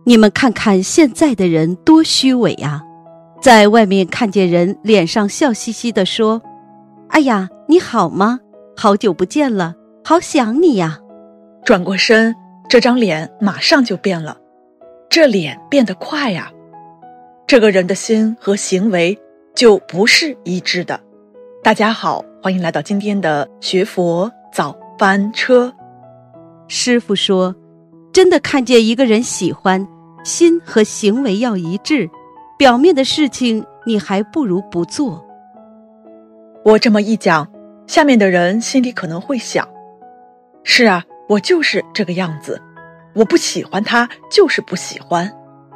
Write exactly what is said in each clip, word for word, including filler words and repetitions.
你们看看现在的人多虚伪啊，在外面看见人脸上笑嘻嘻地说，哎呀，你好吗？好久不见了，好想你呀。 转过身，这张脸马上就变了，这脸变得快呀，这个人的心和行为就不是一致的。大家好，欢迎来到今天的学佛早班车。 师父说，真的看见一个人喜欢，心和行为要一致，表面的事情你还不如不做。 我这么一讲，下面的人心里可能会想，是啊，我就是这个样子，我不喜欢他就是不喜欢。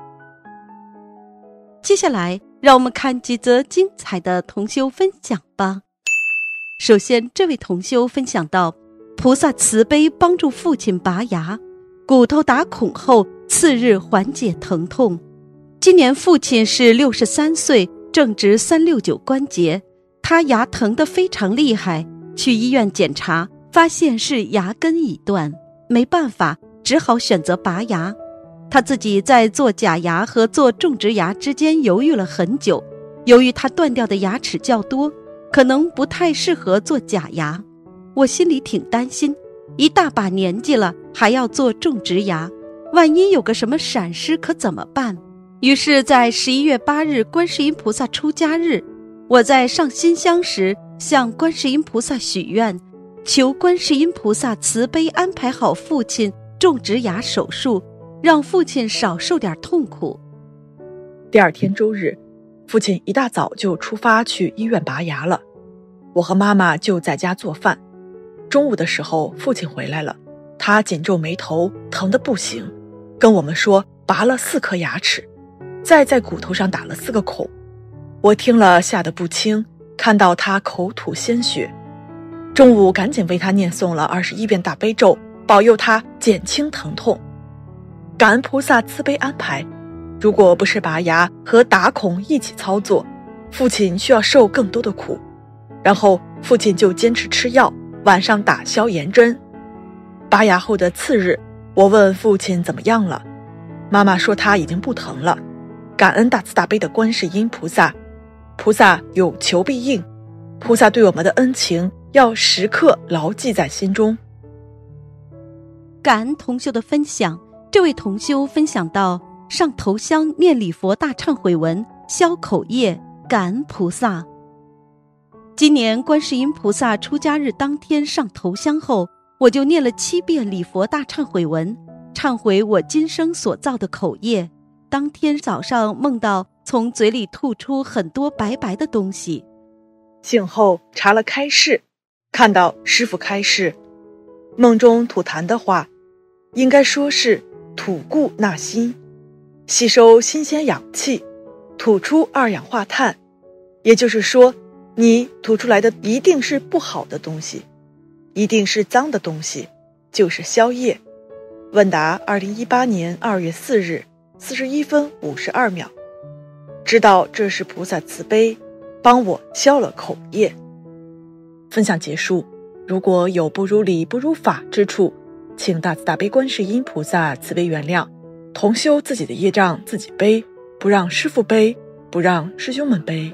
接下来让我们看几则精彩的同修分享吧。首先，这位同修分享到，菩萨慈悲帮助父亲拔牙，骨头打孔后次日缓解疼痛。今年父亲是六十三岁，正值三六九关节，他牙疼得非常厉害，去医院检查，发现是牙根已断，没办法，只好选择拔牙。他自己在做假牙和做种植牙之间犹豫了很久，由于他断掉的牙齿较多，可能不太适合做假牙。我心里挺担心，一大把年纪了还要做种植牙，万一有个什么闪失可怎么办？于是在十一月八日观世音菩萨出家日，我在上新香时向观世音菩萨许愿，求观世音菩萨慈悲安排好父亲种植牙手术，让父亲少受点痛苦。 第二天周日，父亲一大早就出发去医院拔牙了，我和妈妈就在家做饭。中午的时候父亲回来了，他紧皱眉头，疼得不行，跟我们说拔了四颗牙齿，再在骨头上打了四个孔。我听了吓得不轻，看到他口吐鲜血，中午赶紧为他念诵了二十一遍大悲咒，保佑他减轻疼痛。感恩菩萨慈悲安排，如果不是拔牙和打孔一起操作，父亲需要受更多的苦。然后父亲就坚持吃药，晚上打消炎针。拔牙后的次日，我问父亲怎么样了，妈妈说他已经不疼了。感恩大慈大悲的观世音菩萨，菩萨有求必应，菩萨对我们的恩情要时刻牢记在心中。 感恩同修的分享，这位同修分享到，上头香念礼佛大忏悔文，消口业，感恩菩萨。今年观世音菩萨出家日当天上头香后，我就念了七遍礼佛大忏悔文，忏悔我今生所造的口业。当天早上梦到从嘴里吐出很多白白的东西， 醒后查了开示，看到师父开示，梦中吐痰的话，应该说是吐故纳新，吸收新鲜氧气，吐出二氧化碳，也就是说，你吐出来的一定是不好的东西，一定是脏的东西，就是消业。问答二零一八年二月四日四十一分五十二秒，知道这是菩萨慈悲帮我消了口业。分享结束，如果有不如理不如法之处，请大慈大悲观世音菩萨慈悲原谅，同修自己的业障自己背，不让师父背，不让师兄们背。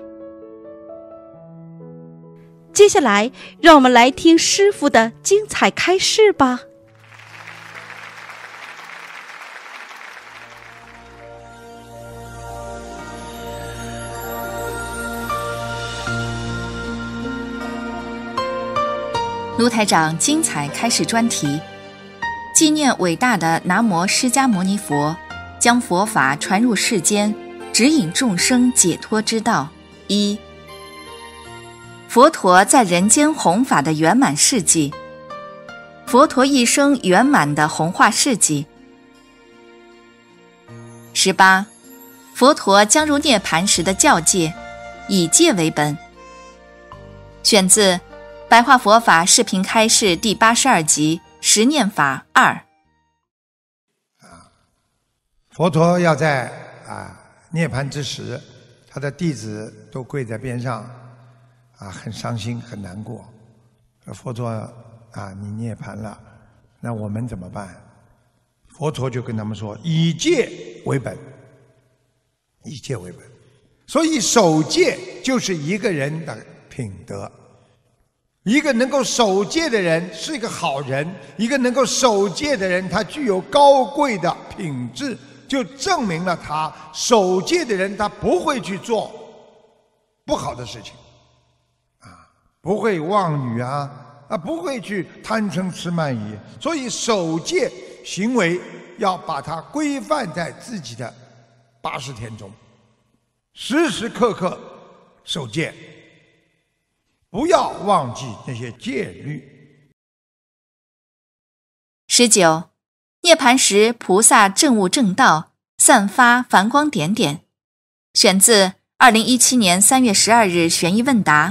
接下来让我们来听师父的精彩开示吧。 卢台长精彩开示专题，纪念伟大的南无释迦牟尼佛，将佛法传入世间，指引众生解脱之道。一、佛陀在人间弘法的圆满事迹，佛陀一生圆满的弘化事迹。十八、佛陀将入涅盘时的教戒，以戒为本。选自白话佛法视频开示第八十二集十念法二。 佛陀要在啊涅盘之时，他的弟子都跪在边上，啊很伤心很难过。佛陀啊你涅盘了，那我们怎么办？佛陀就跟他们说：以戒为本，以戒为本。所以守戒就是一个人的品德。一个能够守戒的人是一个好人，一个能够守戒的人，他具有高贵的品质，就证明了他守戒的人，他不会去做不好的事情，啊，不会妄语啊，啊，不会去贪嗔痴慢疑。所以守戒行为要把它规范在自己的八十天中，时时刻刻守戒。不要忘记那些戒律。 十九，涅盘时菩萨证悟正道，散发繁光点点。选自二零一七年三月十二日悬疑问答。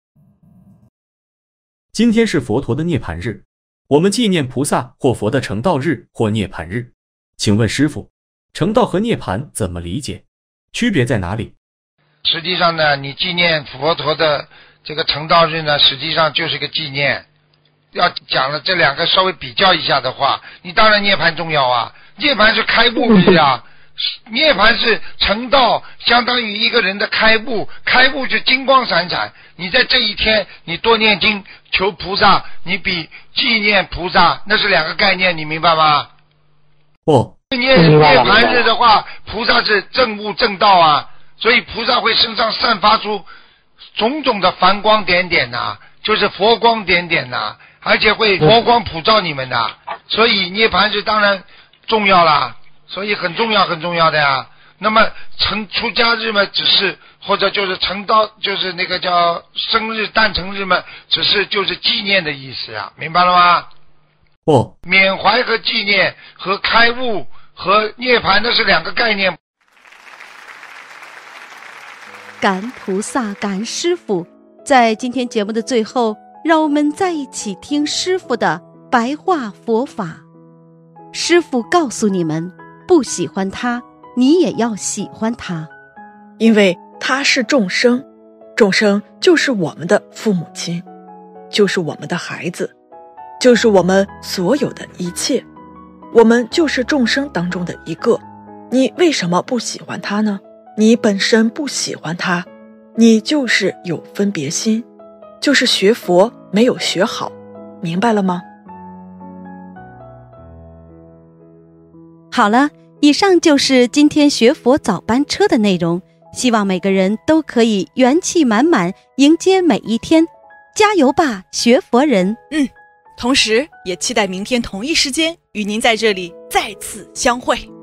今天是佛陀的涅盘日，我们纪念菩萨或佛的成道日或涅盘日。请问师父，成道和涅盘怎么理解？区别在哪里？ 实际上呢，你纪念佛陀的这个成道日呢，实际上就是个纪念。要讲了这两个稍微比较一下的话，你当然涅槃重要啊，涅槃是开悟日啊，涅槃是成道，相当于一个人的开悟，开悟就金光闪闪。你在这一天，你多念经求菩萨，你比纪念菩萨那是两个概念，你明白吗？ 哦， 涅涅槃日的话，菩萨是正悟正道啊，所以菩萨会身上散发出种种的繁光点点呐、啊，就是佛光点点呐、啊，而且会佛光普照你们的、啊，所以涅槃日当然重要啦，所以很重要很重要的呀。那么成出家日嘛，只是或者就是成道，就是那个叫生日诞辰日嘛，只是就是纪念的意思啊，明白了吗？ 哦， 缅怀和纪念和开悟和涅槃那是两个概念。 感恩菩萨，感恩师父。在今天节目的最后，让我们在一起听师父的白话佛法。师父告诉你们，不喜欢他，你也要喜欢他， 因为他是众生，众生就是我们的父母亲，就是我们的孩子，就是我们所有的一切，我们就是众生当中的一个。你为什么不喜欢他呢？你本身不喜欢他，你就是有分别心，就是学佛没有学好，明白了吗？ 好了，以上就是今天学佛早班车的内容，希望每个人都可以元气满满迎接每一天，加油吧，学佛人！ 嗯，同时也期待明天同一时间与您在这里再次相会。